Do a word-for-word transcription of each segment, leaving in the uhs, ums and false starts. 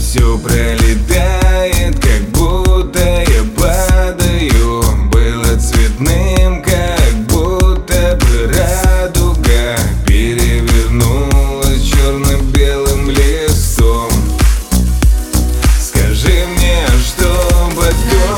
все пролетает, как будто я падаю. Было цветным, как будто бы радуга перевернулась черно-белым листом. Скажи мне, что потом?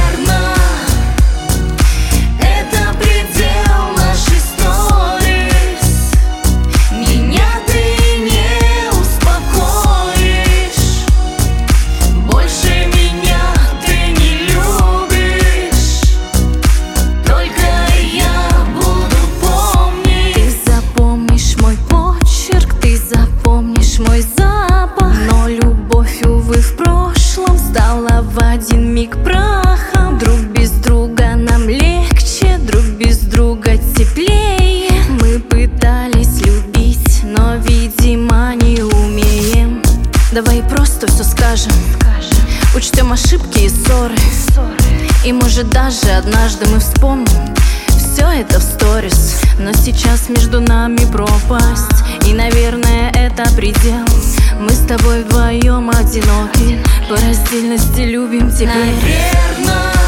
Мой запах, но любовь, увы, в прошлом стала в один миг прахом. Друг без друга нам легче, друг без друга теплее. Мы пытались любить, но, видимо, не умеем. Давай просто все скажем, учтем ошибки и ссоры, и может даже однажды мы вспомним все это в сторис. Но сейчас между нами пропасть, и, наверное, это предел. Мы с тобой вдвоем одиноки, по раздельности любим теперь. Наверное